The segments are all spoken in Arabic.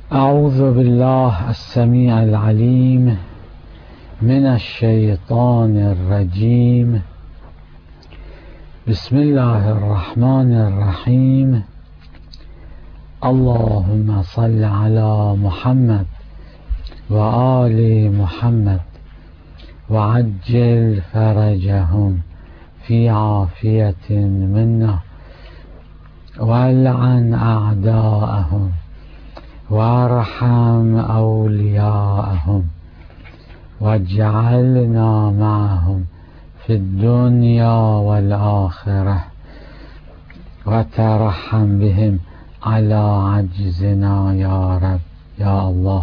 أعوذ بالله السميع العليم من الشيطان الرجيم. بسم الله الرحمن الرحيم. اللهم صل على محمد وآل محمد وعجل فرجهم في عافية منا، والعن أعداءهم وارحم أولياءهم، واجعلنا معهم في الدنيا والآخرة، وترحم بهم على عجزنا يا رب يا الله.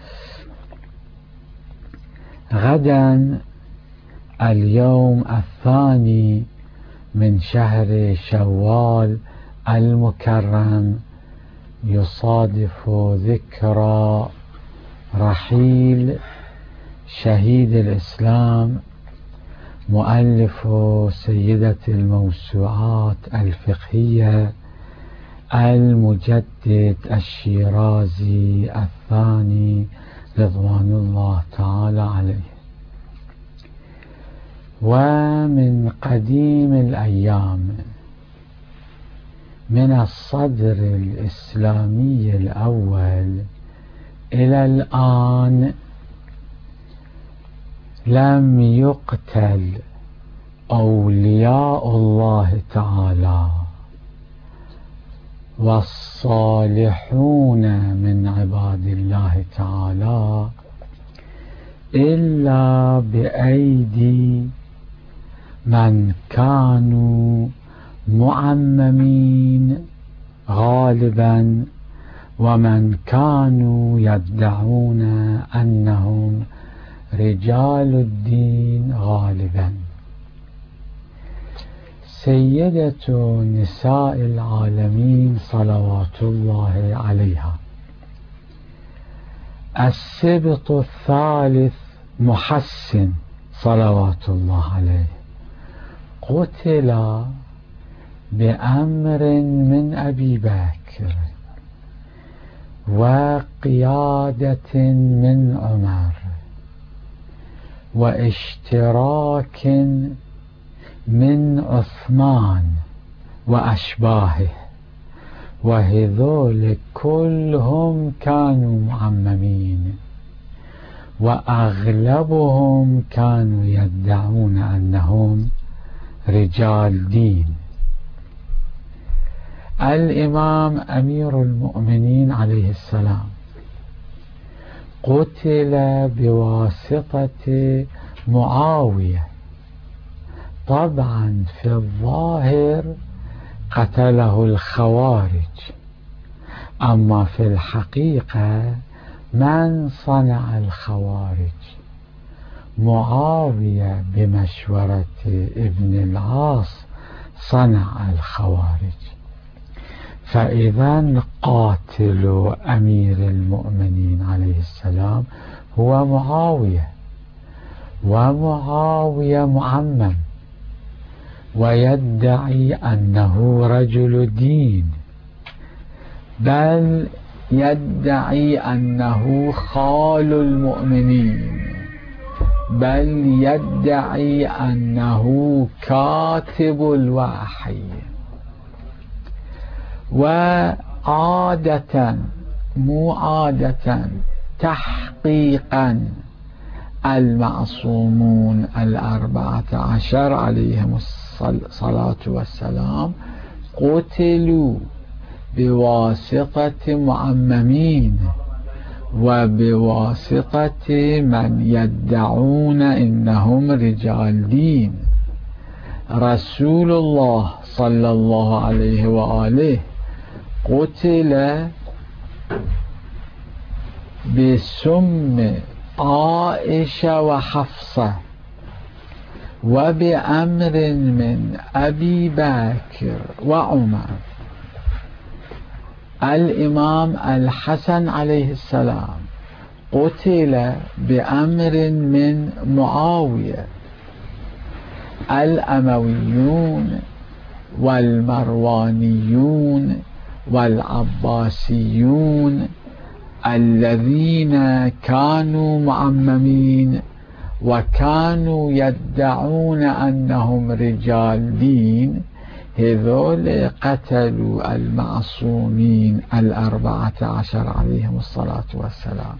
غدا اليوم الثاني من شهر شوال المكرم يصادف ذكرى رحيل شهيد الإسلام مؤلف سيدة الموسوعات الفقهية المجدد الشيرازي الثاني رضوان الله تعالى عليه. ومن قديم الأيام، من الصدر الإسلامي الأول إلى الآن، لم يقتل أولياء الله تعالى والصالحون من عباد الله تعالى إلا بأيدي من كانوا معممين غالبا، ومن كانوا يدعون أنهم رجال الدين غالبا. سيدة نساء العالمين صلوات الله عليها، السبط الثالث محسن صلوات الله عليه، قتل بأمر من أبي بكر وقيادة من عمر واشتراك من عثمان وأشباهه، وهذول كلهم كانوا معممين، وأغلبهم كانوا يدعون أنهم رجال دين. الإمام أمير المؤمنين عليه السلام قتل بواسطة معاوية. طبعا في الظاهر قتله الخوارج، أما في الحقيقة من صنع الخوارج؟ معاوية بمشورة ابن العاص صنع الخوارج. فإذا قاتل أمير المؤمنين عليه السلام هو معاوية، ومعاوية معمم ويدعي أنه رجل دين، بل يدعي أنه خال المؤمنين، بل يدعي أنه كاتب الوحي. وعادة مو عادة تحقيقا المعصومون 14 عليهم الصلاة والسلام قتلوا بواسطة معممين وبواسطة من يدعون إنهم رجال دين. رسول الله صلى الله عليه وآله قتل بسم عائشة وحفصة وبأمر من أبي بكر وعمر. الإمام الحسن عليه السلام قتل بأمر من معاوية. الأمويون والمروانيون والعباسيون الذين كانوا معممين وكانوا يدعون أنهم رجال دين، هذول قتلوا المعصومين 14 عليهم الصلاة والسلام.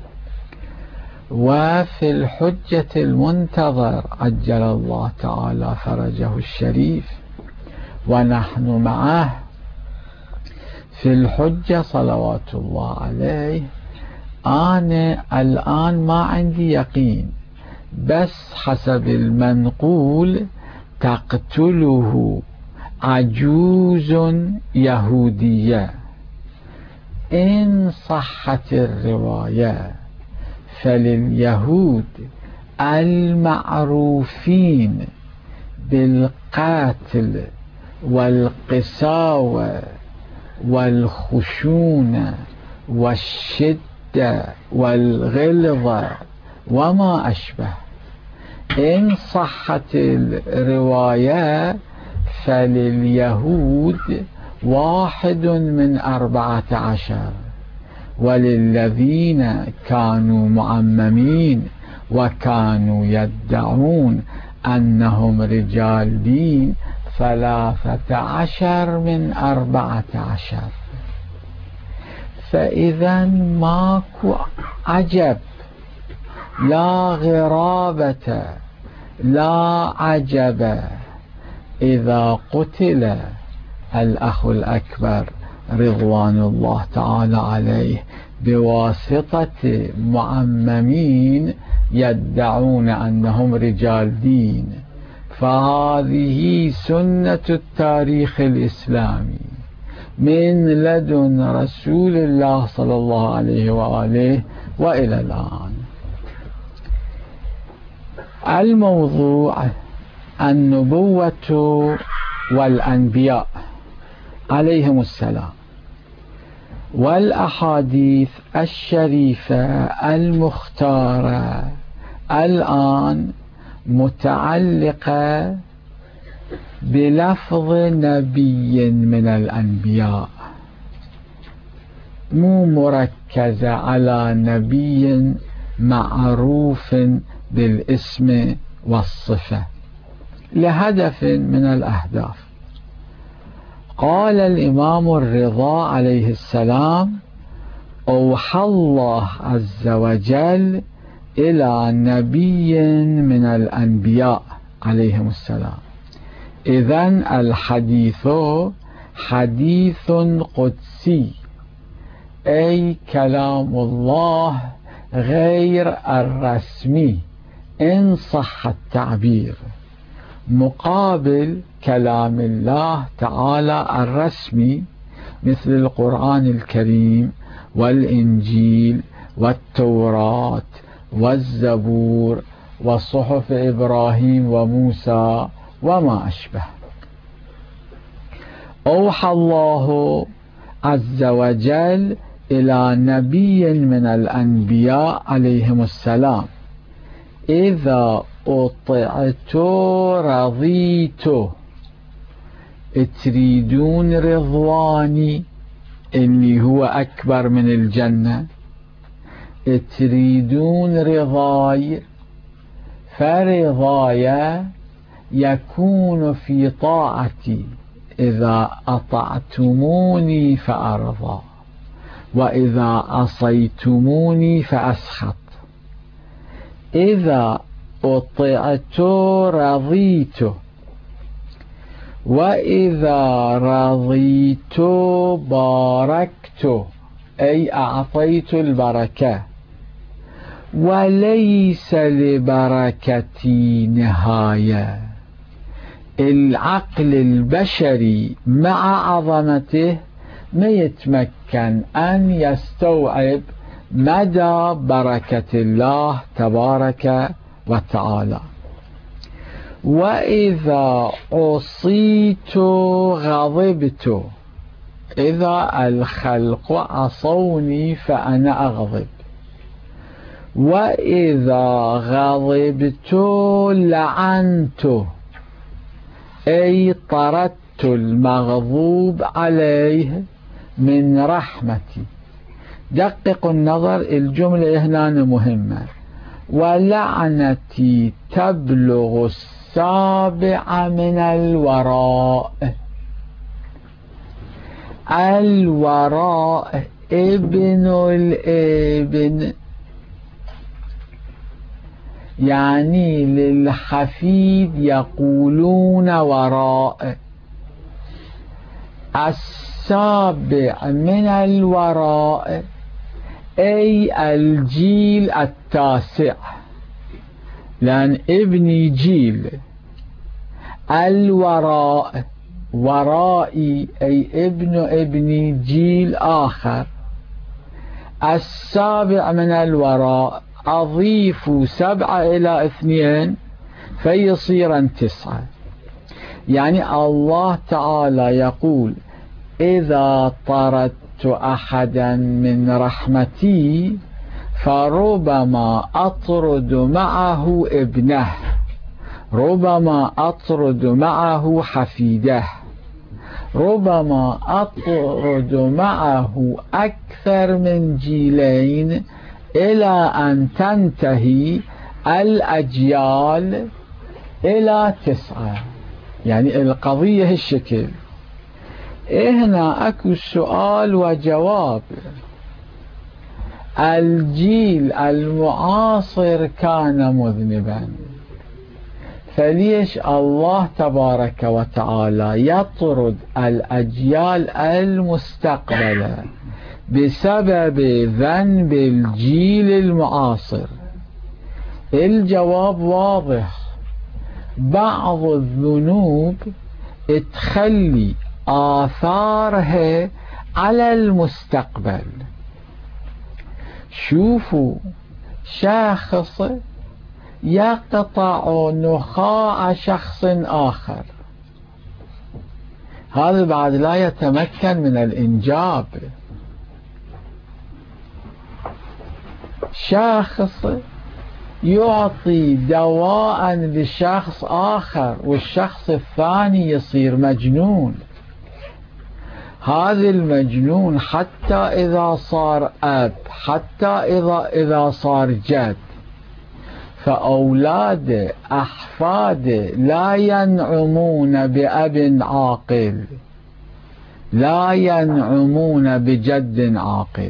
وفي الحجة المنتظر عجل الله تعالى فرجه الشريف ونحن معه في الحجة صلوات الله عليه، أنا الآن ما عندي يقين، بس حسب المنقول تقتله عجوز يهودية. إن صحت الرواية فلليهود المعروفين بالقتل والقساوة والخشونة والشدة والغلظة وما أشبه، إن صحت الرواية فلليهود 1 من 14، وللذين كانوا معممين وكانوا يدعون أنهم رجال دين 13 من 14. فإذا ماكو عجب، لا غرابة لا عجب إذا قتل الأخ الأكبر رضوان الله تعالى عليه بواسطة معممين يدعون أنهم رجال دين. فهذه سنة التاريخ الإسلامي من لدن رسول الله صلى الله عليه وآله وإلى الآن. الموضوع النبوة والأنبياء عليهم السلام، والأحاديث الشريفة المختارة الآن متعلقة بلفظ نبي من الأنبياء، مو مركزة على نبي معروف بالاسم والصفة، لهدف من الأهداف. قال الإمام الرضا عليه السلام: أوحى الله عز وجل إلى نبي من الأنبياء عليهم السلام. إذن الحديث حديث قدسي، أي كلام الله غير الرسمي إن صح التعبير، مقابل كلام الله تعالى الرسمي مثل القرآن الكريم والإنجيل والتوراة والزبور وصحف إبراهيم وموسى وما أشبه. أوحى الله عز وجل إلى نبي من الأنبياء عليهم السلام: إذا أطعت رضيت. تريدون رضواني اللي هو أكبر من الجنة، تريدون رضاي، فرضاي يكون في طاعتي، إذا أطعتموني فأرضى، وإذا عصيتموني فأسخط. إذا أطعت رضيت، وإذا رضيت باركت، أي أعطيت البركة، وليس لبركتي نهاية. العقل البشري مع عظمته ما يتمكن أن يستوعب مدى بركة الله تبارك وتعالى. وإذا عصيت غضبت، إذا الخلق عصوني فأنا أغضب، وإذا غضبت لعنت، أي طردت المغضوب عليه من رحمتي، دققوا النظر، الجملة هنا مهمة. ولعنتي تبلغ السابع من الوراء. الوراء ابن الابن، يعني للحفيد يقولون وراء. السابع من الوراء أي الجيل التاسع، لأن ابني جيل. الوراء ورائي أي ابن ابني جيل آخر. السابع من الوراء أضيفوا 7 إلى 2 فيصير 9. يعني الله تعالى يقول إذا طردت أحدا من رحمتي فربما أطرد معه ابنه، ربما أطرد معه حفيده، ربما أطرد معه أكثر من جيلين إلى أن تنتهي الأجيال إلى 9. يعني القضية هالشكل. هنا أكو سؤال وجواب. الجيل المعاصر كان مذنبا، فليش الله تبارك وتعالى يطرد الأجيال المستقبلة بسبب ذنب الجيل المعاصر؟ الجواب واضح. بعض الذنوب تخلي آثارها على المستقبل. شوفوا شخص يقطع نخاع شخص آخر، هذا بعد لا يتمكن من الإنجاب. شخص يعطي دواء لشخص آخر والشخص الثاني يصير مجنون. هذا المجنون حتى إذا صار أب، حتى إذا صار جد، فأولاد أحفاد لا ينعمون بأب عاقل، لا ينعمون بجد عاقل.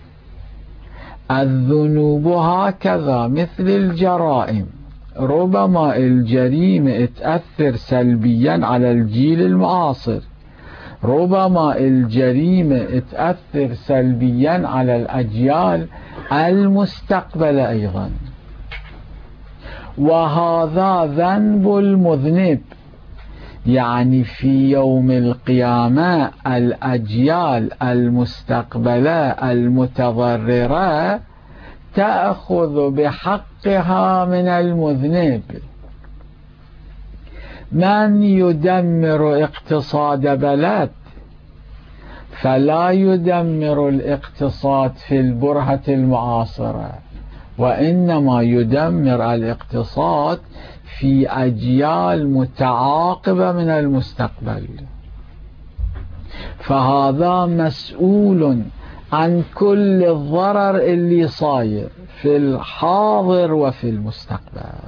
الذنوب هكذا مثل الجرائم، ربما الجريمة تأثر سلبيا على الجيل المعاصر، ربما الجريمة تأثر سلبيا على الأجيال المستقبلة أيضا. وهذا ذنب المذنب، يعني في يوم القيامة الأجيال المستقبلة المتضررة تأخذ بحقها من المذنب. من يدمر اقتصاد بلد فلا يدمر الاقتصاد في البرهة المعاصرة، وإنما يدمر الاقتصاد في أجيال متعاقبة من المستقبل. فهذا مسؤول عن كل الضرر اللي صاير في الحاضر وفي المستقبل.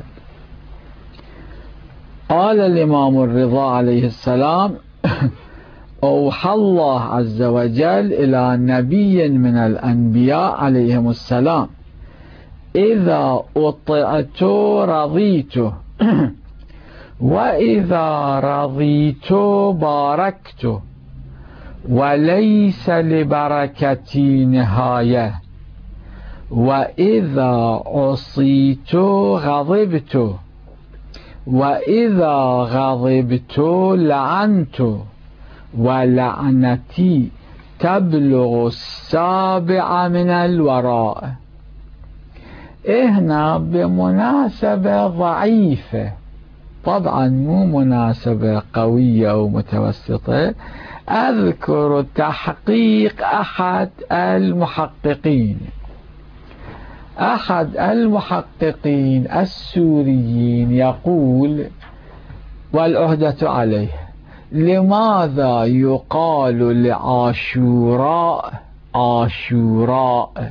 قال الإمام الرضا عليه السلام: أوحى الله عز وجل إلى نبي من الأنبياء عليهم السلام: إذا أطعت رضيت، وإذا رضيت باركت، وليس لبركتي نهاية، وإذا عصيت غضبت، وإذا غضبت لعنت، ولعنتي تبلغ السابع من الوراء. هنا بمناسبة ضعيفة، طبعا مو مناسبة قوية أو متوسطة، أذكر تحقيق أحد المحققين. أحد المحققين السوريين يقول، والعهدة عليه: لماذا يقال لعاشوراء عاشوراء.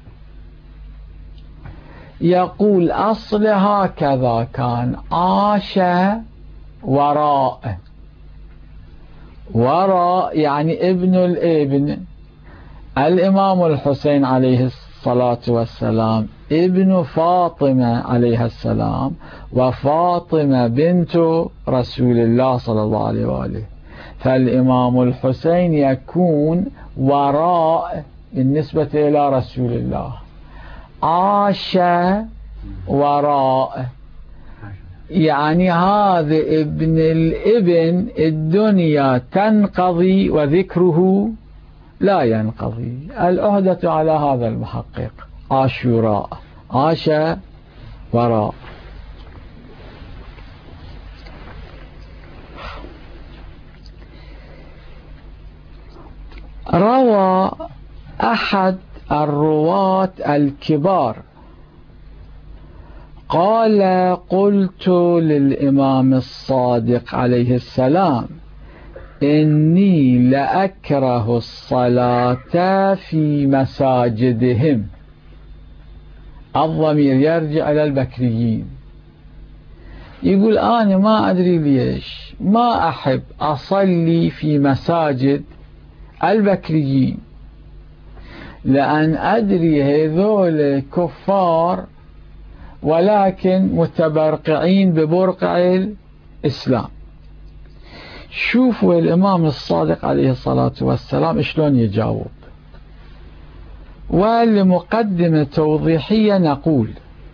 يقول أصل هكذا كان عاش وراء، وراء يعني ابن الابن. الإمام الحسين عليه الصلاة والسلام ابن فاطمة عليه السلام، وفاطمة بنت رسول الله صلى الله عليه وآله، فالإمام الحسين يكون وراء بالنسبة إلى رسول الله. عاش وراء يعني هذا ابن الابن، الدنيا تنقضي وذكره لا ينقضي. العهدة على هذا المحقق. عاشوراء، عاش وراء. روى أحد الرواة الكبار قال: قلت للإمام الصادق عليه السلام: إني لأكره الصلاة في مساجدهم. الضمير يرجع إلى البكريين. يقول أنا ما أدري ليش ما أحب أصلي في مساجد البكريين، لأن أدري هذول كفار ولكن متبرقعين ببرقع الإسلام. شوفوا الإمام الصادق عليه الصلاة والسلام شلون يجاوب. ولمقدمة توضيحية نقول: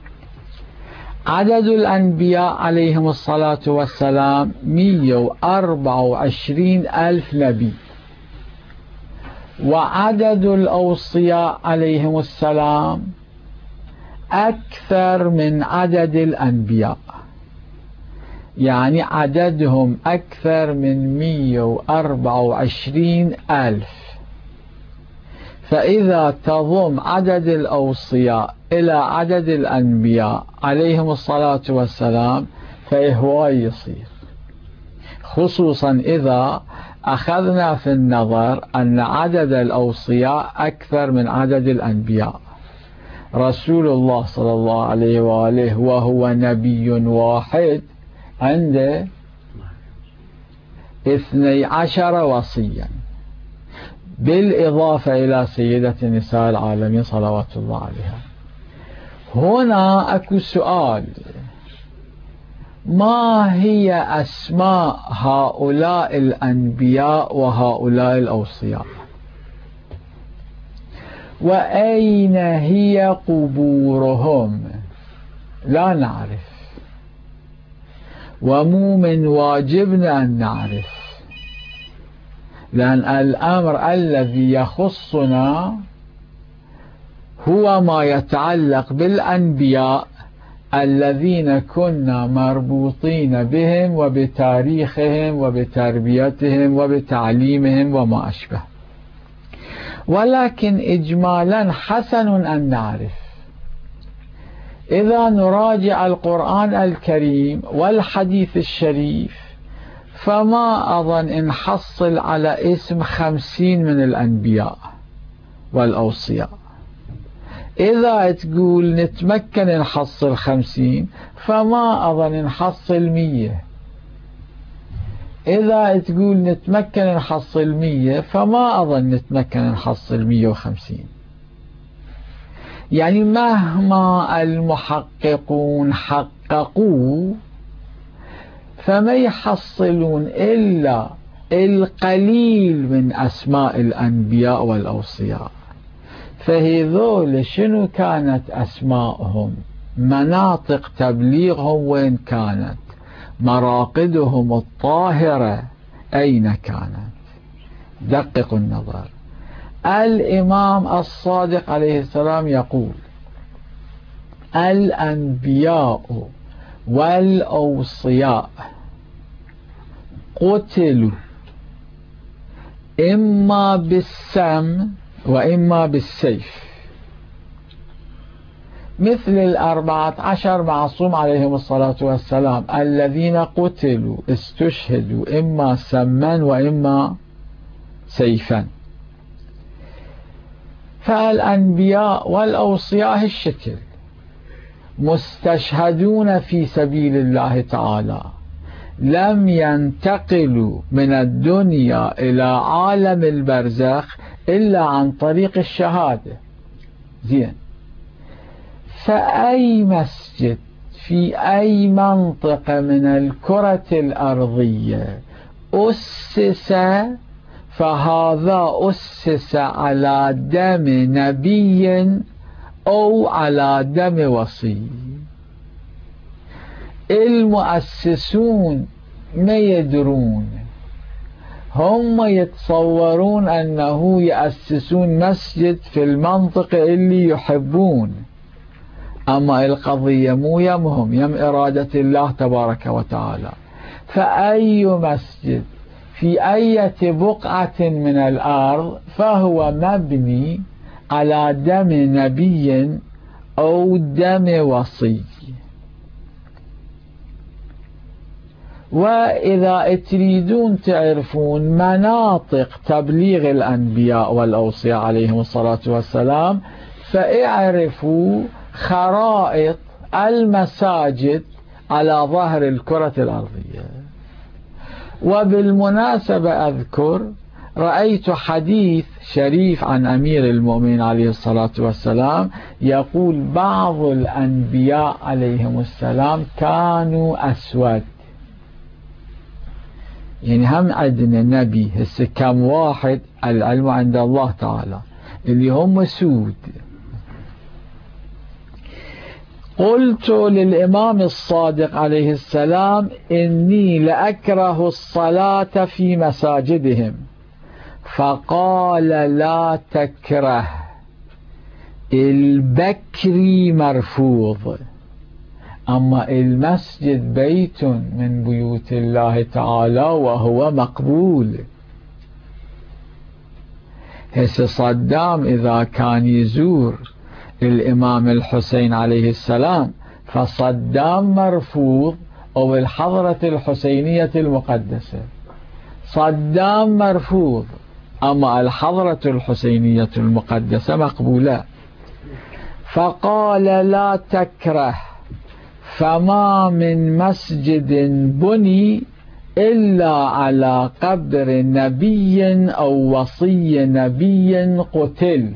عدد الأنبياء عليهم الصلاة والسلام 124 ألف نبي، وعدد الأوصياء عليهم السلام أكثر من عدد الأنبياء، يعني عددهم أكثر من 124 ألف. فإذا تضم عدد الأوصياء إلى عدد الأنبياء عليهم الصلاة والسلام فهواي يصير، خصوصا إذا أخذنا في النظر أن عدد الأوصياء أكثر من عدد الأنبياء. رسول الله صلى الله عليه وآله وهو نبي واحد عنده 12 وصيا، بالإضافة إلى سيدة نساء العالمين صلوات الله عليها. هنا أكو سؤال: ما هي أسماء هؤلاء الأنبياء وهؤلاء الأوصياء؟ وأين هي قبورهم؟ لا نعرف، ومو من واجبنا أن نعرف، لأن الأمر الذي يخصنا هو ما يتعلق بالأنبياء الذين كنا مربوطين بهم وبتاريخهم وبتربيتهم وبتعليمهم وما أشبه. ولكن إجمالا حسن أن نعرف. إذا نراجع القرآن الكريم والحديث الشريف فما أظن نحصل على اسم 50 من الأنبياء والأوصياء. إذا تقول نتمكن نحصل 50 فما أظن نحصل 100. إذا تقول نتمكن نحصل 100 فما أظن نتمكن نحصل 150. يعني مهما المحققون حققوا فما يحصلون إلا القليل من أسماء الأنبياء والأوصياء. فهذول شنو كانت أسماءهم؟ مناطق تبليغهم وين كانت؟ مراقدهم الطاهرة أين كانت؟ دققوا النظر. الإمام الصادق عليه السلام يقول: الأنبياء والأوصياء قتلوا إما بالسم وإما بالسيف، مثل 14 معصوم عليهم الصلاة والسلام الذين قتلوا استشهدوا إما سما وإما سيفا. فالأنبياء والأوصياء الشكل مستشهدون في سبيل الله تعالى، لم ينتقلوا من الدنيا إلى عالم البرزخ إلا عن طريق الشهادة. زين، فأي مسجد في أي منطقة من الكرة الأرضية أسس، فهذا أسس على دم نبي أو على دم وصي. المؤسسون ما يدرون، هم يتصورون أنه يأسسون مسجد في المنطقة اللي يحبون، أما القضية مو يمهم، يم إرادة الله تبارك وتعالى. فأي مسجد في أي بقعة من الأرض فهو مبني على دم نبي أو دم وصي. وإذا تريدون تعرفون مناطق تبليغ الأنبياء والأوصياء عليهم الصلاة والسلام، فاعرفوا خرائط المساجد على ظهر الكرة الأرضية. وبالمناسبة أذكر رأيت حديث شريف عن أمير المؤمنين عليه الصلاة والسلام يقول بعض الأنبياء عليهم السلام كانوا أسود. يعني هم عندنا نبي هسه كم واحد، العلم عند الله تعالى، اللي هم سود. قلت للإمام الصادق عليه السلام إني لأكره الصلاة في مساجدهم، فقال لا تكره، البكري مرفوض، أما المسجد بيت من بيوت الله تعالى وهو مقبول. هسه صدام إذا كان يزور الإمام الحسين عليه السلام فصدام مرفوض، أو الحضرة الحسينية المقدسة صدام مرفوض، أما الحضرة الحسينية المقدسة مقبولة. فقال لا تكره، فما من مسجد بني إلا على قبر نبي أو وصي نبي قتل،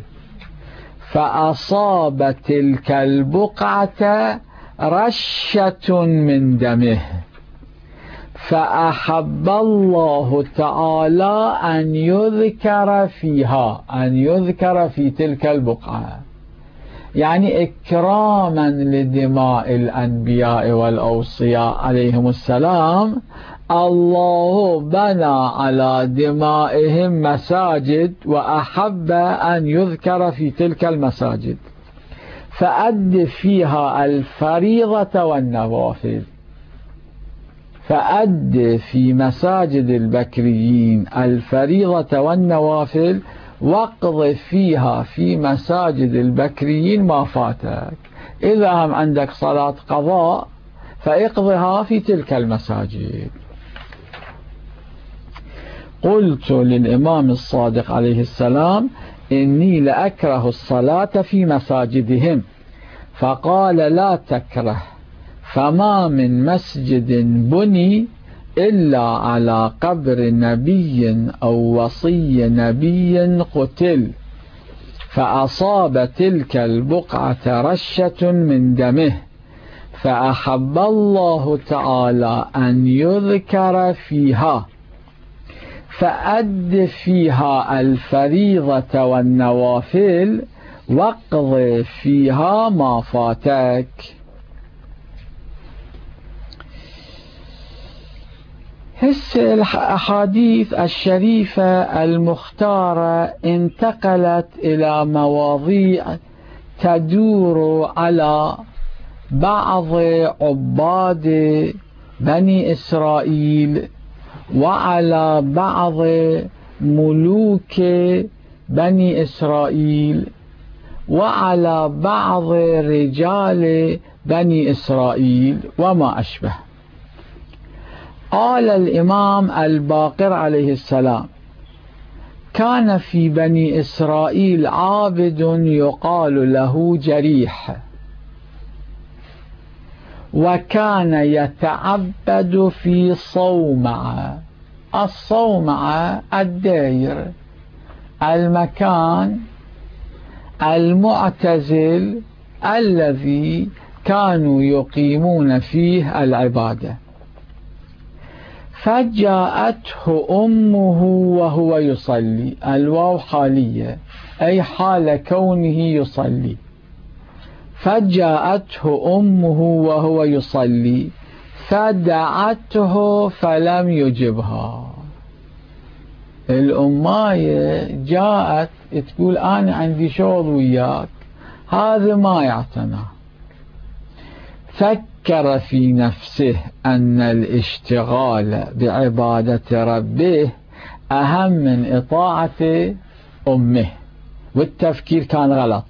فأصاب تلك البقعة رشة من دمه، فأحب الله تعالى أن يذكر فيها، أن يذكر في تلك البقعة، يعني إكراما لدماء الأنبياء والأوصياء عليهم السلام. الله بنى على دمائهم مساجد وأحب أن يذكر في تلك المساجد، فأد فيها الفريضة والنوافل. فأد في مساجد البكريين الفريضة والنوافل، واقض فيها في مساجد البكريين ما فاتك. إذا هم عندك صلاة قضاء فاقضها في تلك المساجد. قلت للإمام الصادق عليه السلام إني لأكره الصلاة في مساجدهم، فقال لا تكره، فما من مسجد بني إلا على قبر نبي أو وصي نبي قتل، فأصاب تلك البقعة رشة من دمه، فأحب الله تعالى أن يذكر فيها، فأد فيها الفريضة والنوافل، واقض فيها ما فاتك. هسه الأحاديث الشريفة المختارة انتقلت إلى مواضيع تدور على بعض عباد بني إسرائيل، وعلى بعض ملوك بني إسرائيل، وعلى بعض رجال بني إسرائيل وما أشبه. قال الإمام الباقر عليه السلام كان في بني إسرائيل عابد يقال له جريح، وكان يتعبد في صومعة. الصومعة الدير، المكان المعتزل الذي كانوا يقيمون فيه العبادة. فجاءته أمه وهو يصلي، الواو حالية أي حال كونه يصلي. فجاءته أمه وهو يصلي فدعته فلم يجبها. الأماية جاءت تقول أنا عندي شغل وياك، هذا ما يعتنى. فكر في نفسه أن الاشتغال بعبادة ربه أهم من إطاعة أمه، والتفكير كان غلط.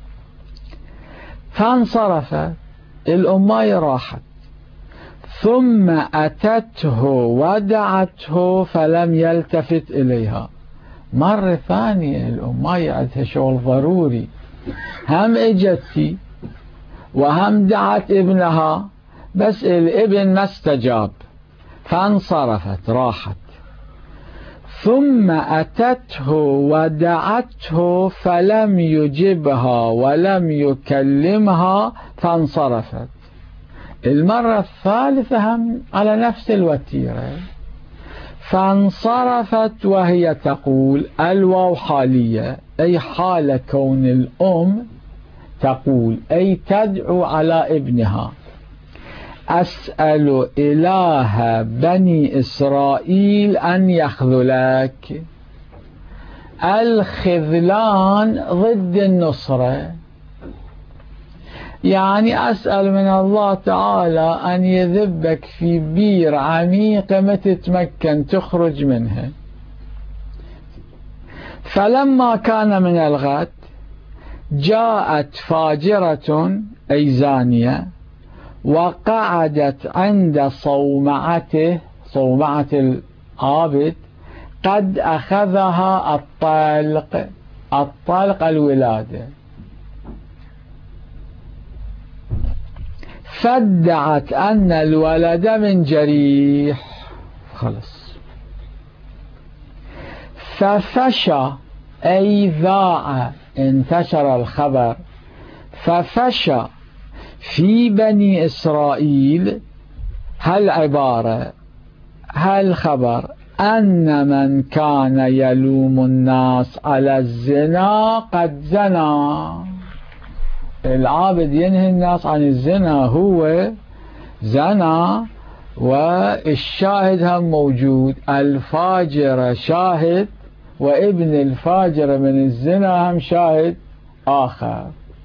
فانصرفت الأماية، راحت، ثم أتته ودعته فلم يلتفت إليها. مرة ثانية الأماية عندها شغل ضروري، هم اجتي وهم دعت ابنها، بس الابن ما استجاب، فانصرفت راحت. ثم أتته ودعته فلم يجبها ولم يكلمها فانصرفت. المرة الثالثة هم على نفس الوتيرة، فانصرفت وهي تقول، الواو حالية أي حال كون الأم تقول أي تدعو على ابنها: أسأل إله بني إسرائيل أن يخذلك. الخذلان ضد النصرة، يعني أسأل من الله تعالى أن يذبك في بير عميقة ما تتمكن تخرج منها. فلما كان من الغد جاءت فاجرة أي زانية وقعدت عند صومعته، صومعة العابد، قد أخذها الطلق. الطلق الولادة. فادعت أن الولد من جريح. خلص. ففشى أي ذاع، انتشر الخبر. ففشى في بني إسرائيل هالعبارة، هالخبر، أن من كان يلوم الناس على الزنا قد زنى. العابد ينهي الناس عن الزنا، هو زنا، والشاهد هم موجود، الفاجر شاهد، وابن الفاجر من الزنا هم شاهد آخر.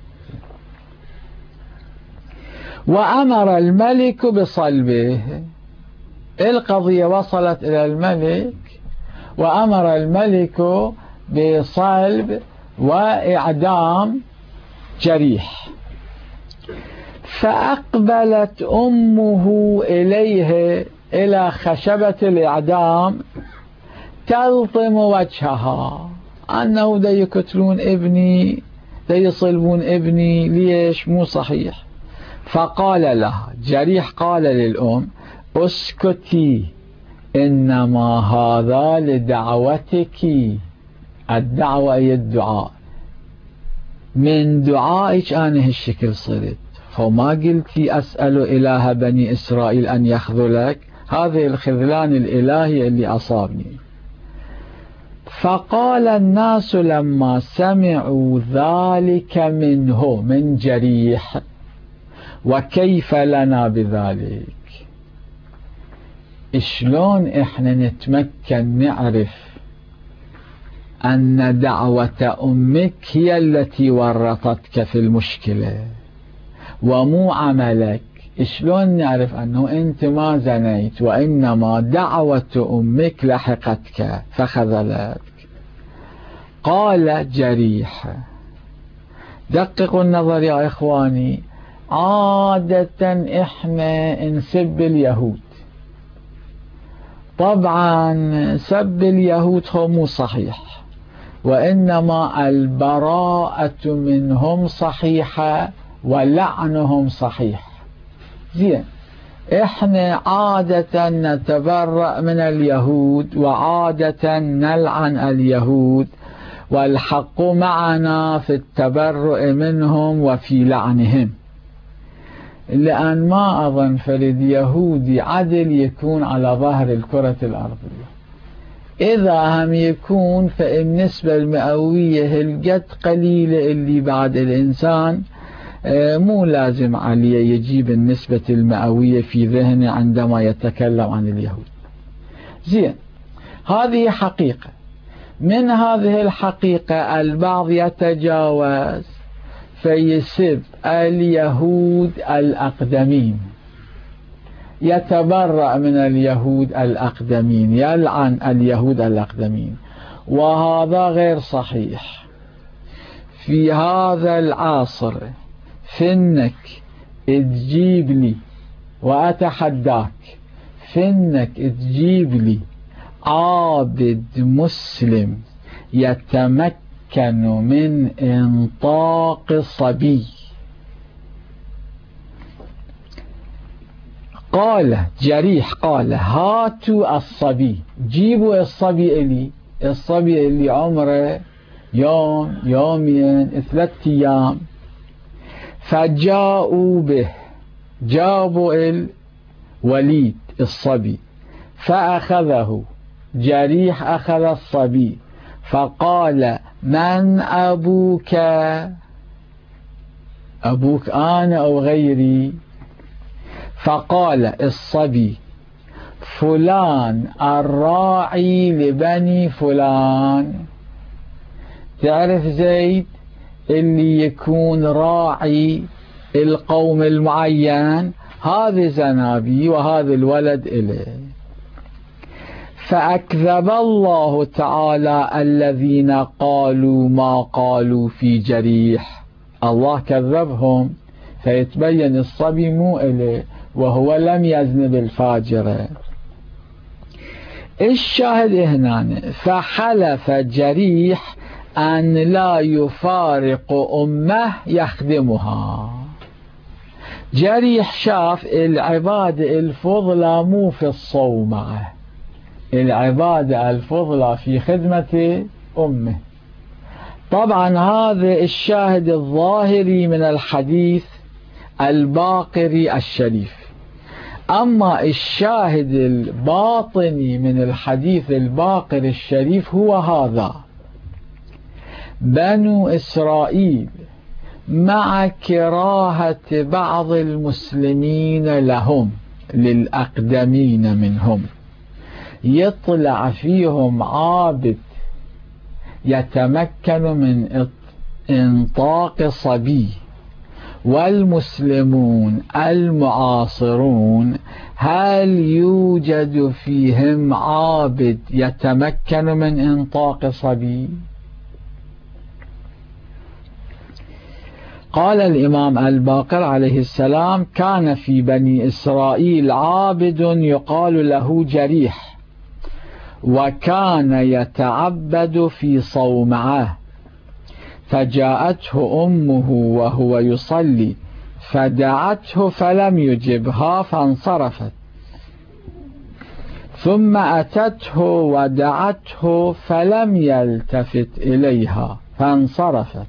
وأمر الملك بصلبه. القضية وصلت إلى الملك، وأمر الملك بصلب وإعدام جريح. فأقبلت أمه إليه إلى خشبة الإعدام تلطم وجهها، أنه دا يقتلون ابني، دا يصلبون ابني، ليش؟ مو صحيح. فقال لها جريح، قال للأم: اسكتي، إنما هذا لدعوتك. الدعوة هي الدعاء، من دعائك أنا هالشكل صرت، فما قلتي أسأل إله بني إسرائيل أن يخذلك، هذه الخذلان الإلهي اللي أصابني. فقال الناس لما سمعوا ذلك منه، من جريح: وكيف لنا بذلك؟ شلون احنا نتمكن نعرف أن دعوة أمك هي التي ورطتك في المشكلة ومو عملك؟ شلون نعرف أنه أنت ما زنيت وإنما دعوة أمك لحقتك فخذلتك؟ قال جريح، دققوا النظر يا إخواني، عادة إحنا نسب اليهود، طبعا سب اليهود هو مو صحيح، وإنما البراءة منهم صحيحة ولعنهم صحيح. زين، إحنا عادة نتبرأ من اليهود وعادة نلعن اليهود، والحق معنا في التبرؤ منهم وفي لعنهم، لأن ما أظن فرد يهودي عدل يكون على ظهر الكرة الأرضية. إذا هم يكون فالنسبة المئوية هالقد قليلة اللي بعد الإنسان مو لازم عليه يجيب النسبة المئوية في ذهنه عندما يتكلم عن اليهود. زين، هذه حقيقة. من هذه الحقيقة البعض يتجاوز فيسب اليهود الأقدمين، يتبرأ من اليهود الأقدمين، يلعن اليهود الأقدمين، وهذا غير صحيح. في هذا العصر فنك تجيب لي، وأتحداك فنك تجيب لي عابد مسلم يتمكن من إنطاق الصبي. قال جريح، قال هاتوا الصبي، جيبوا الصبي إلي، الصبي اللي عمره يوم يومين 3 أيام. فجاءوا به، جابوا الوليد الصبي، فأخذه جريح، أخذ الصبي فقال من أبوك؟ أبوك أنا أو غيري؟ فقال الصبي فلان الراعي لبني فلان. تعرف زيد اللي يكون راعي القوم المعين، هذا زنابي وهذا الولد إليه. فأكذب الله تعالى الذين قالوا ما قالوا في جريح، الله كذبهم، فيتبين الصبي مو إليه وهو لم يذنب الفاجرة. الشاهد هنا فحلف جريح أن لا يفارق أمه يخدمها. جريح شاف العبادة الفضلى مو في الصومعة، العبادة الفضلى في خدمة أمه. طبعا هذا الشاهد الظاهري من الحديث الباقري الشريف. أما الشاهد الباطني من الحديث الباقري الشريف هو هذا: بنو إسرائيل مع كراهة بعض المسلمين لهم للأقدمين منهم يطلع فيهم عابد يتمكن من إنطاق صبي، والمسلمون المعاصرون هل يوجد فيهم عابد يتمكن من إنطاق صبي؟ قال الإمام الباقر عليه السلام: كان في بني إسرائيل عابد يقال له جريح، وكان يتعبد في صومعه، فجاءته أمه وهو يصلي فدعته فلم يجبها فانصرفت، ثم أتته ودعته فلم يلتفت إليها فانصرفت،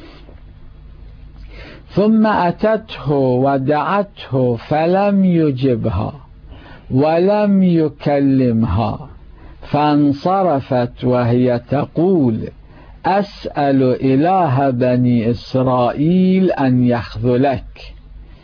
ثم أتته ودعته فلم يجبها ولم يكلمها فانصرفت وهي تقول: أسأل إله بني إسرائيل أن يخذلك.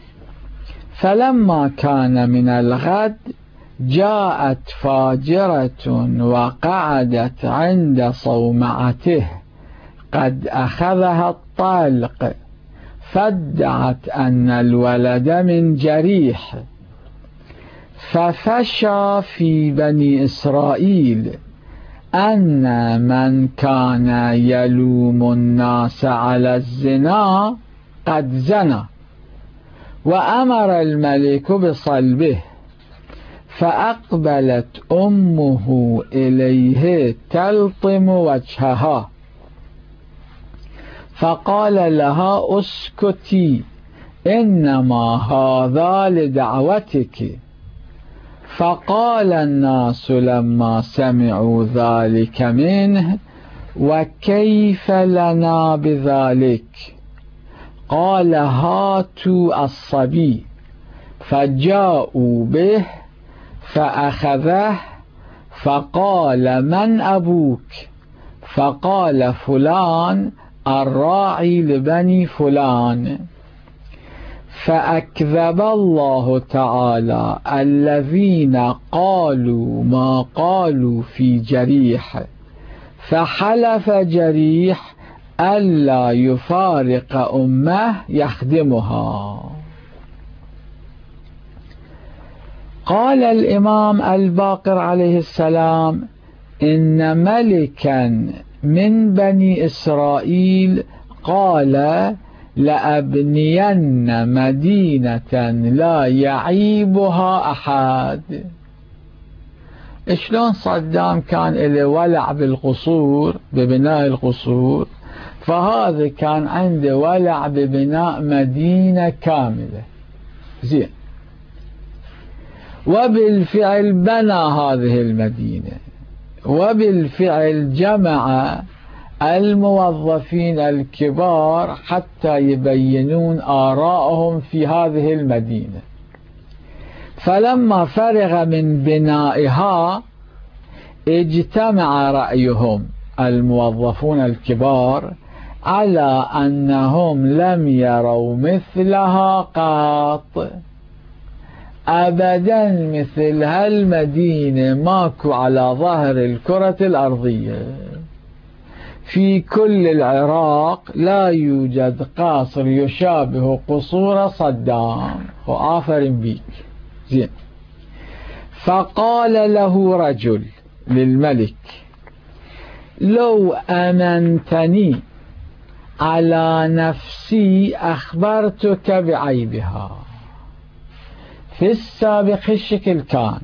فلما كان من الغد جاءت فاجرة وقعدت عند صومعته قد أخذها الطلق، فادعت أن الولد من جريح، ففشى في بني إسرائيل أن من كان يلوم الناس على الزنا قد زنى، وأمر الملك بصلبه. فأقبلت أمه إليه تلطم وجهها فقال لها اسكتي إنما هذا لدعوتك. فقال الناس لما سمعوا ذلك منه وكيف لنا بذلك؟ قال هاتوا الصبي. فجاءوا به فأخذه فقال من أبوك؟ فقال فلان الراعي لبني فلان. فأكذب الله تعالى الذين قالوا ما قالوا في جريح، فحلف جريح ألا يفارق أمه يخدمها. قال الإمام الباقر عليه السلام إن ملكا من بني إسرائيل قال لأبنين مدينة لا يعيبها أحد. شلون صدام كان له ولع بالقصور ببناء القصور، فهذا كان عنده ولع ببناء مدينة كاملة. زين، وبالفعل بنى هذه المدينة، وبالفعل جمع الموظفين الكبار حتى يبينون آراءهم في هذه المدينة. فلما فرغ من بنائها اجتمع رأيهم الموظفون الكبار على أنهم لم يروا مثلها قط أبدا. مثل هالمدينة ماكو على ظهر الكرة الأرضية. في كل العراق لا يوجد قصر يشابه قصور صدام. وآفرين بيك. زين. فقال له رجل للملك لو أمنتني على نفسي أخبرتك بعيبها. في السابق الشكل كان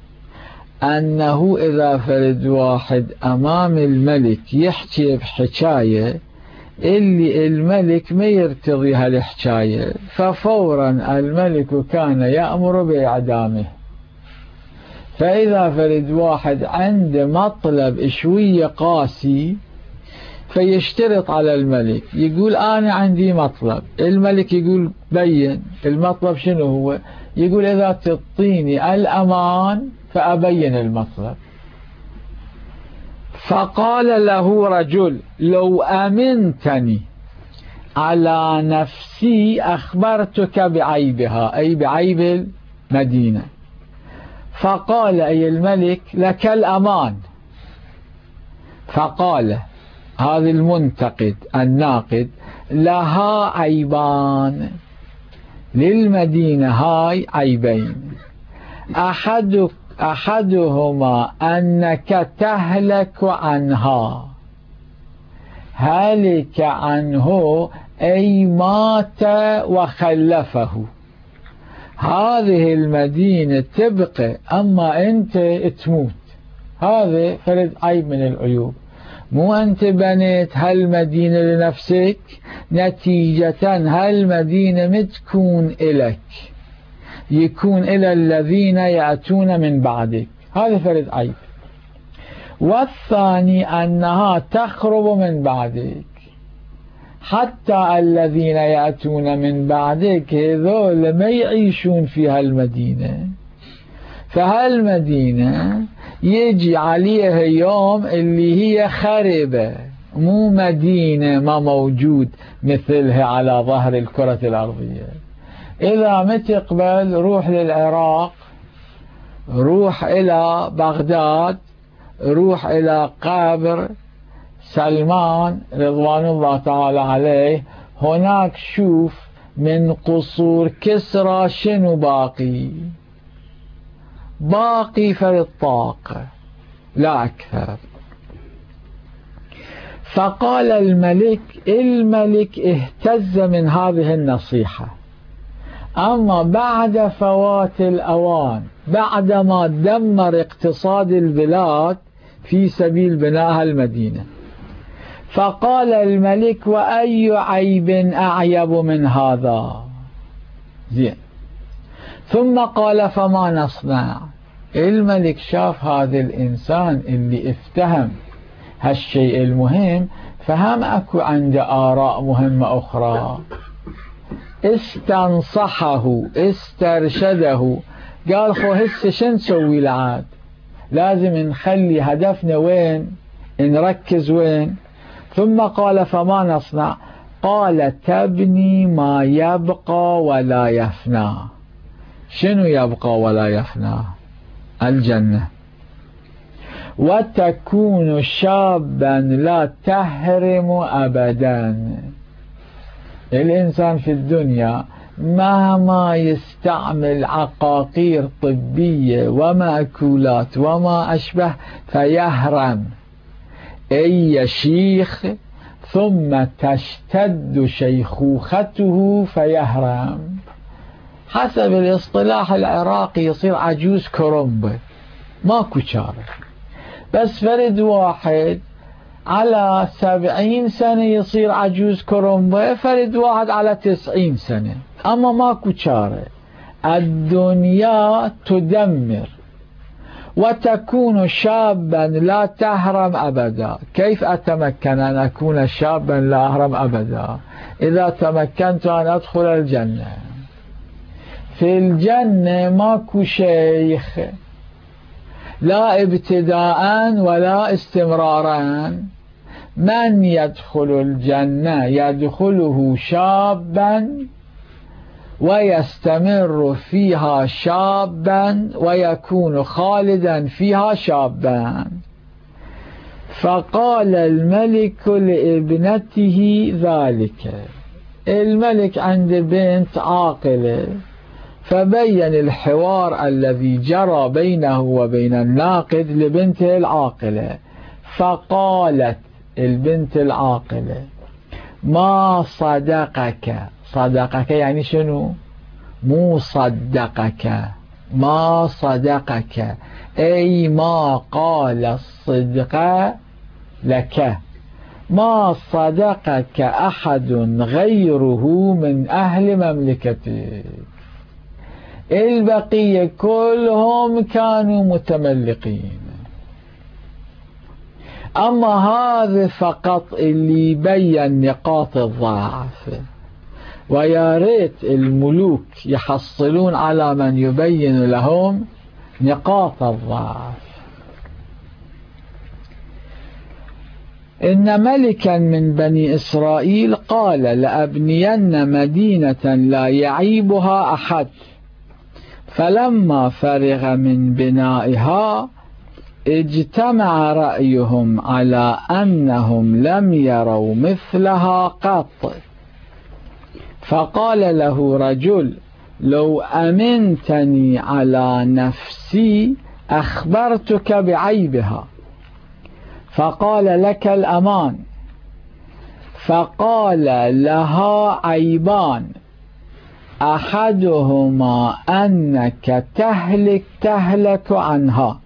أنه إذا فرد واحد أمام الملك يحكي بحكاية اللي الملك ما يرتضي هالحكاية، ففورا الملك كان يأمر بإعدامه. فإذا فرد واحد عنده مطلب شوية قاسي فيشترط على الملك، يقول أنا عندي مطلب. الملك يقول بين المطلب شنو هو، يقول إذا تعطيني الأمان فأبين المطلب. فقال له رجل لو أمنتني على نفسي أخبرتك بعيبها، أي بعيب المدينة. فقال أي الملك لك الأمان. فقال هذا المنتقد الناقد لها عيبان، للمدينة هاي عيبين، أحدهما أنك تهلك عنها. هلك عنه أي مات وخلفه. هذه المدينة تبقى أما أنت تموت. هذا فرد عيب من العيوب. مو أنت بنيت هالمدينة لنفسك، نتيجة هالمدينة متكون إلك، يكون إلى الذين يأتون من بعدك. هذا فرد عيب. والثاني أنها تخرب من بعدك، حتى الذين يأتون من بعدك هذول ما يعيشون في هالمدينة. فهالمدينة يجي عليها يوم اللي هي خربة، مو مدينة ما موجود مثلها على ظهر الكرة الأرضية. إذا ما تقبل روح للعراق، روح إلى بغداد، روح إلى قبر سلمان رضوان الله تعالى عليه، هناك شوف من قصور كسرى شنو باقي فرد طاقة لا أكثر. فقال الملك اهتز من هذه النصيحة. أما بعد فوات الأوان، بعدما دمر اقتصاد البلاد في سبيل بناء المدينة، فقال الملك: وأي عيب أعيب من هذا؟ زين. ثم قال: فما نصنع؟ الملك شاف هذا الإنسان اللي افتهم هالشيء المهم، فهم أكو عنده آراء مهمة أخرى، استنصحه استرشده، قال: خو هسه شو نسوي العاد؟ لازم نخلي هدفنا وين، نركز وين. ثم قال: فما نصنع؟ قال: تبني ما يبقى ولا يفنى. شنو يبقى ولا يفنى؟ الجنة. وتكون شابا لا تهرم أبدا. الإنسان في الدنيا مهما يستعمل عقاقير طبية ومأكولات وما أشبه فيهرم، أي يشيخ ثم تشتد شيخوخته فيهرم. حسب الاصطلاح العراقي يصير عجوز كرنبة، ماكو شارع. بس فرد واحد على 70 سنة يصير عجوز كرنبة، فرد واحد على 90 سنة، أما ماكو شارع. الدنيا تدمر. وتكون شابا لا تهرم أبدا. كيف أتمكن أن أكون شابا لا أهرم أبدا؟ إذا تمكنت أن أدخل الجنة. في الجنة ماكو شيخ، لا ابتداء ولا استمرارا. من يدخل الجنة يدخله شابا ويستمر فيها شابا ويكون خالدا فيها شابا. فقال الملك لابنته ذلك. الملك عند بنت عاقلة، فبين الحوار الذي جرى بينه وبين الناقد لبنته العاقلة. فقالت البنت العاقلة: ما صدقك. صدقك يعني شنو؟ مو صدقك، ما صدقك أي ما قال الصدق لك. ما صدقك أحد غيره من أهل مملكتك. البقية كلهم كانوا متملقين، أما هذا فقط اللي يبين نقاط الضعف. ويا ريت الملوك يحصلون على من يبين لهم نقاط الضعف. إن ملكا من بني إسرائيل قال: لأبنين مدينة لا يعيبها أحد. فلما فرغ من بنائها اجتمع رأيهم على أنهم لم يروا مثلها قط. فقال له رجل: لو أمنتني على نفسي أخبرتك بعيبها. فقال: لك الأمان. فقال: لها عيبان، أحدهما أنك تهلك عنها،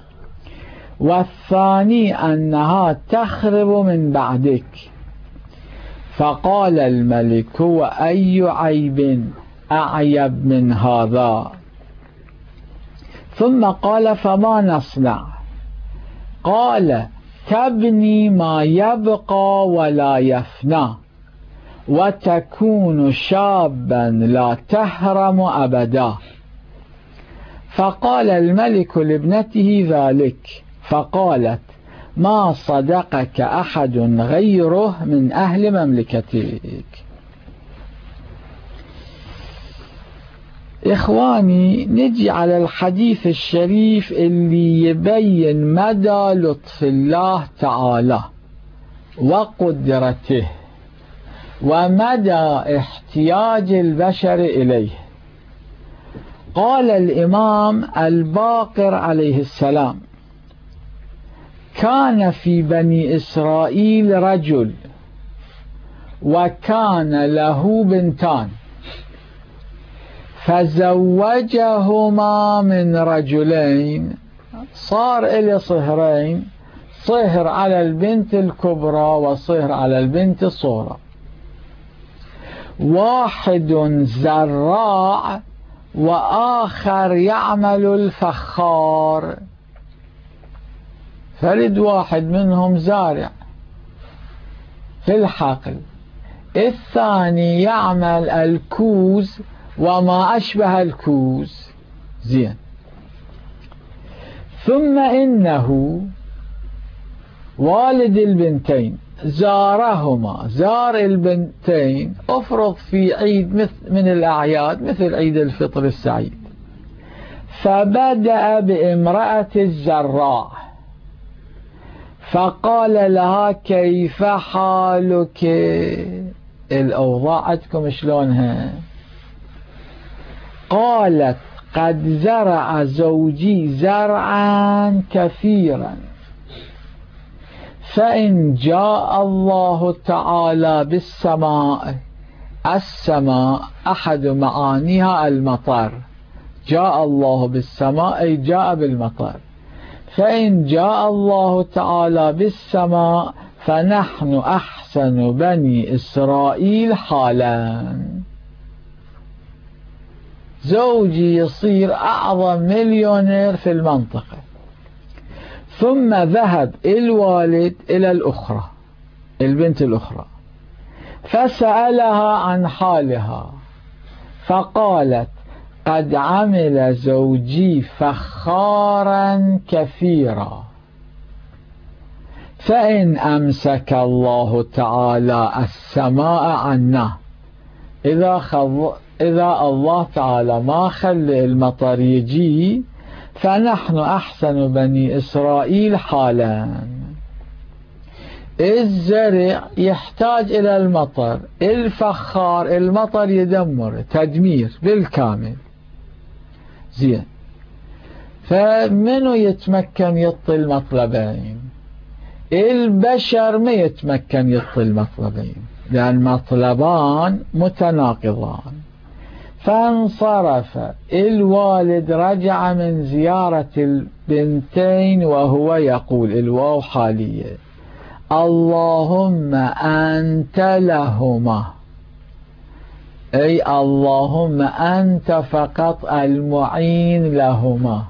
والثاني أنها تخرب من بعدك. فقال الملك: وأي عيب أعيب من هذا؟ ثم قال: فما نصنع؟ قال: تبني ما يبقى ولا يفنى، وتكون شابا لا تهرم أبدا. فقال الملك لابنته ذلك، فقالت: ما صدقك أحد غيره من أهل مملكتك. إخواني، نجي على الحديث الشريف اللي يبين مدى لطف الله تعالى وقدرته ومدى احتياج البشر إليه. قال الإمام الباقر عليه السلام: كان في بني إسرائيل رجل وكان له بنتان، فزوجهما من رجلين، صار إلي صهرين، صهر على البنت الكبرى وصهر على البنت الصغرى. واحد زراع وآخر يعمل الفخار، فرد واحد منهم زارع في الحقل، الثاني يعمل الكوز وما أشبه الكوز. زين. ثم إنه والد البنتين زارهما، زار البنتين افرض في عيد من الأعياد مثل عيد الفطر السعيد، فبدأ بامرأة الزراع فقال لها كيف حالك؟ الأوضاع عندكم شلونها؟ قالت قد زرع زوجي زرعا كثيرا، فإن جاء الله تعالى بالسماء، السماء أحد معانيها المطر، جاء الله بالسماء أي جاء بالمطر، فإن جاء الله تعالى بالسماء فنحن أحسن بني إسرائيل حالا. زوجي يصير أعظم مليونير في المنطقة. ثم ذهب الوالد إلى الأخرى، البنت الأخرى، فسألها عن حالها فقالت قد عمل زوجي فخارا كثيرا، فإن أمسك الله تعالى السماء عنا، إذا الله تعالى ما خلى المطر يجي فنحن أحسن بني إسرائيل حالا. الزرع يحتاج إلى المطر، الفخار المطر يدمر تدمير بالكامل. زين. فمنو يتمكن يعطي المطلبين؟ البشر ما يتمكن يعطي المطلبين لأن مطلبان متناقضان. فانصرف الوالد، رجع من زيارة البنتين وهو يقول، الواو حالية، اللهم أنت لهما، أي اللهم أنت فقط المعين لهما.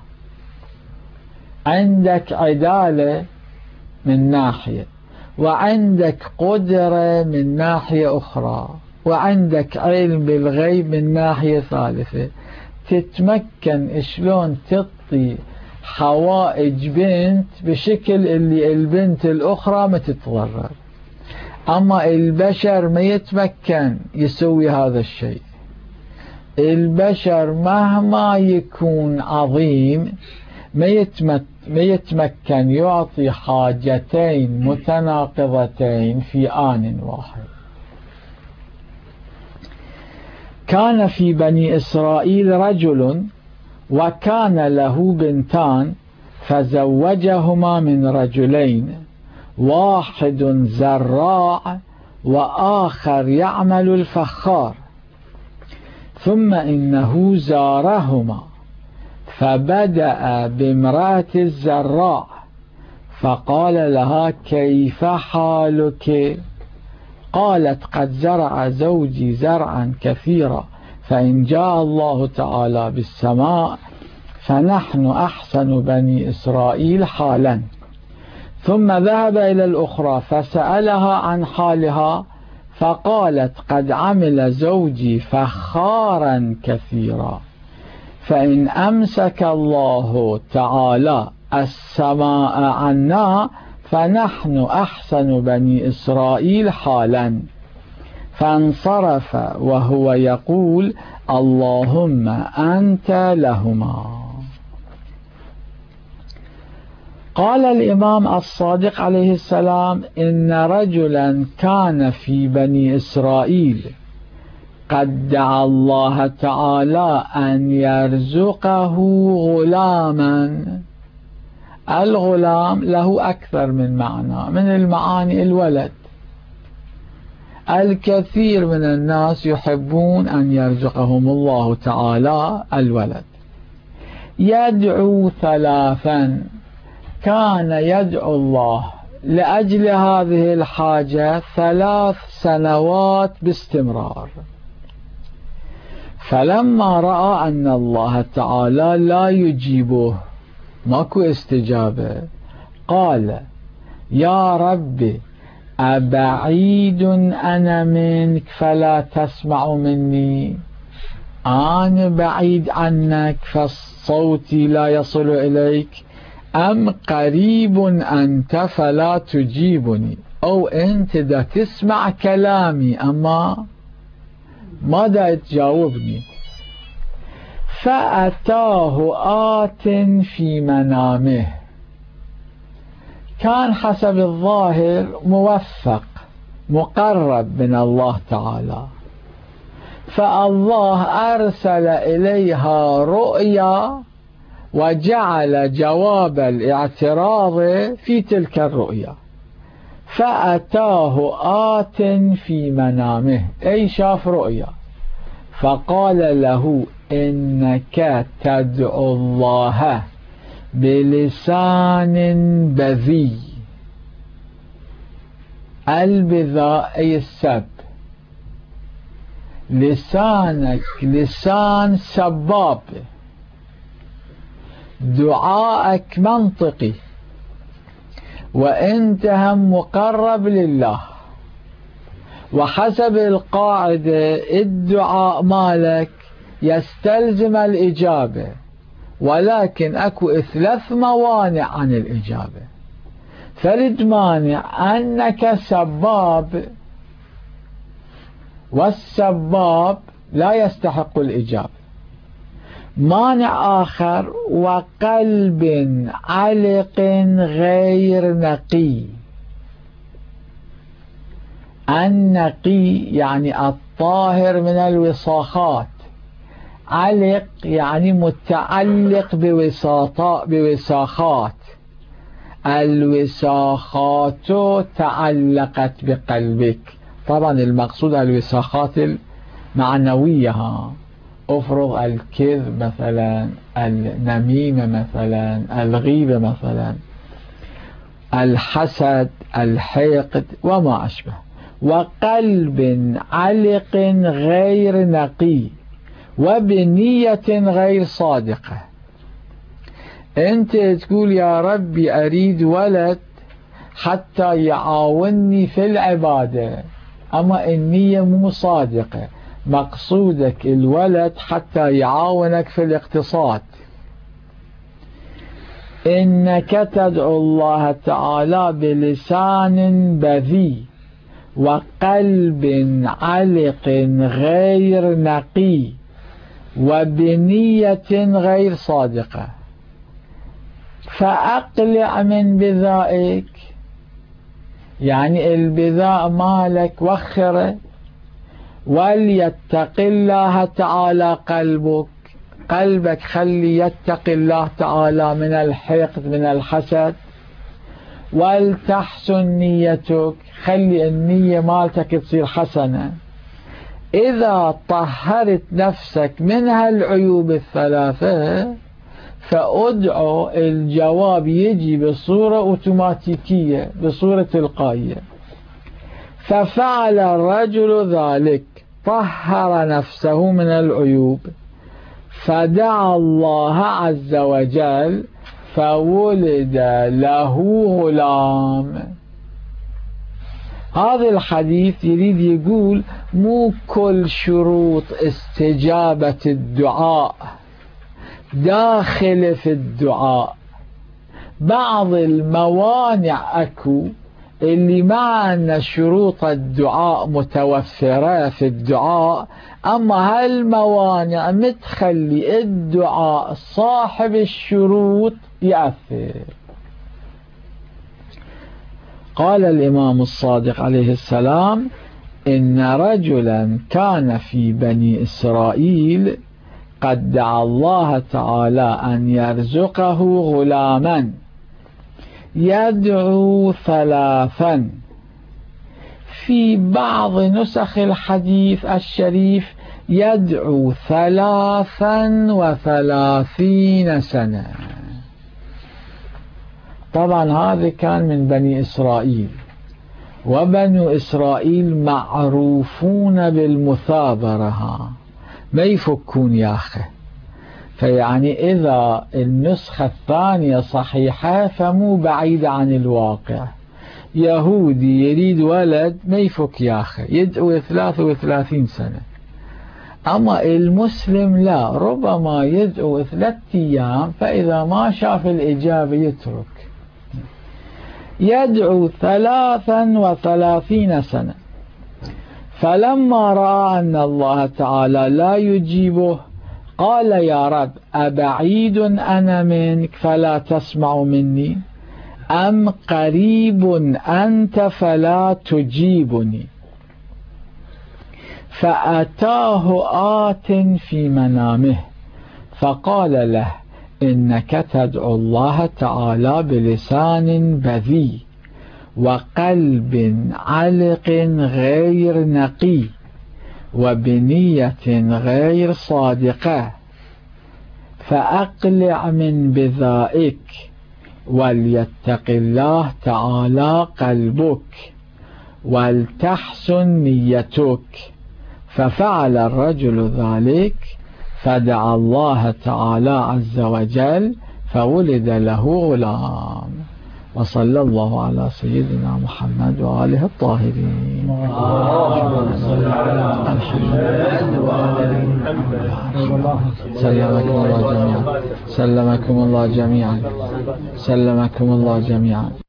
عندك عدالة من ناحية، وعندك قدرة من ناحية أخرى، وعندك علم بالغيب من ناحية ثالثة، تتمكن شلون تعطي حوائج بنت بشكل اللي البنت الأخرى ما تتضرر. أما البشر ما يتمكن يسوي هذا الشيء. البشر مهما يكون عظيم ما يتمكن يعطي حاجتين متناقضتين في آن واحد. كان في بني إسرائيل رجل وكان له بنتان، فزوجهما من رجلين، واحد زراع وآخر يعمل الفخار. ثم إنه زارهما فبدأ بامرأة الزراع فقال لها كيف حالك؟ قالت قد زرع زوجي زرعا كثيرا، فإن جاء الله تعالى بالسماء فنحن أحسن بني إسرائيل حالا. ثم ذهب إلى الأخرى فسألها عن حالها فقالت قد عمل زوجي فخارا كثيرا، فإن أمسك الله تعالى السماء عنا فنحن أحسن بني إسرائيل حالا. فانصرف وهو يقول اللهم أنت لهما. قال الإمام الصادق عليه السلام إن رجلا كان في بني إسرائيل قد دعا الله تعالى أن يرزقه غلاما. الغلام له أكثر من معنى، من المعاني الولد. الكثير من الناس يحبون أن يرزقهم الله تعالى الولد. يدعو ثلاثا كان يدعو الله لأجل هذه الحاجة 3 سنوات باستمرار، فلما رأى أن الله تعالى لا يجيبه، ماكو استجابة، قال: يا رب أبعيد أنا منك فلا تسمع مني؟ أنا بعيد عنك فصوتي لا يصل إليك، أم قريب أنت فلا تجيبني؟ أو أنت دا تسمع كلامي أما ما دا تجاوبني. فأتاه آت في منامه، كان حسب الظاهر موفق مقرب من الله تعالى، فالله أرسل إليها رؤيا وجعل جواب الاعتراض في تلك الرؤيا. فأتاه آت في منامه، أي شاف رؤيا، فقال له: إنك تدعو الله بلسان بذي. البذاء أي السب، لسانك لسان سباب، دعائك منطقي، وانت هم مقرب لله، وحسب القاعدة الدعاء مالك يستلزم الإجابة، ولكن أكو 3 موانع عن الإجابة. فرد مانع أنك سباب، والسباب لا يستحق الإجابة. مانع آخر: وقلب علق غير نقي. النقي يعني الطاهر من الوساخات، علق يعني متعلق بوساخات، الوساخات تعلقت بقلبك. طبعا المقصود الوساخات المعنوية، افرض الكذب مثلا، النميمة مثلا، الغيبة مثلا، الحسد، الحقد وما أشبه. وقلب علق غير نقي وبنية غير صادقة. انت تقول يا ربي أريد ولد حتى يعاونني في العبادة، أما النية مو صادقة، مقصودك الولد حتى يعاونك في الاقتصاد. إنك تدعو الله تعالى بلسان بذي وقلب علق غير نقي وبنية غير صادقة، فأقلع من بذائك، يعني البذاء مالك وخره، وليتق الله تعالى قلبك خلي يتق الله تعالى من الحقد من الحسد، ولتحسن نيتك، خلي النية مالتك تصير حسنة. إذا طهرت نفسك من هالعيوب ال3 فأدعو الجواب يجي بصورة أوتوماتيكية، بصورة تلقائية. ففعل الرجل ذلك، طهر نفسه من العيوب، فدعا الله عز وجل فولد له غلام. هذا الحديث يريد يقول مو كل شروط استجابة الدعاء داخل في الدعاء، بعض الموانع أكو اللي مع أن شروط الدعاء متوفرة في الدعاء، أما هالموانع متخلي الدعاء صاحب الشروط يأثر. قال الإمام الصادق عليه السلام: إن رجلا كان في بني إسرائيل قد دعا الله تعالى أن يرزقه غلاما، يدعو 3. في بعض نسخ الحديث الشريف يدعو 33 سنة. طبعا هذا كان من بني إسرائيل، وبنو إسرائيل معروفون بالمثابرة، ما يفكون يا أخي. فيعني إذا النسخة الثانية صحيحة فمو بعيدة عن الواقع. يهودي يريد ولد ما يفك يا أخي، يدعو 33 سنة. أما المسلم لا، ربما يدعو 3 أيام، فإذا ما شاف الإجابة يترك. يدعو 33 سنة، فلما رأى أن الله تعالى لا يجيبه قال يا رب أبعيد أنا منك فلا تسمع مني أم قريب أنت فلا تجيبني؟ فأتاه آت في منامه فقال له إنك تدعو الله تعالى بلسان بذيء وقلب علق غير نقي وبنية غير صادقة، فأقلع من بذائك وليتق الله تعالى قلبك ولتحسن نيتك. ففعل الرجل ذلك، فدعا الله تعالى عز وجل فولد له غلام. وصلى الله على سيدنا محمد وآله الطاهرين. سلمكم الله جميعا.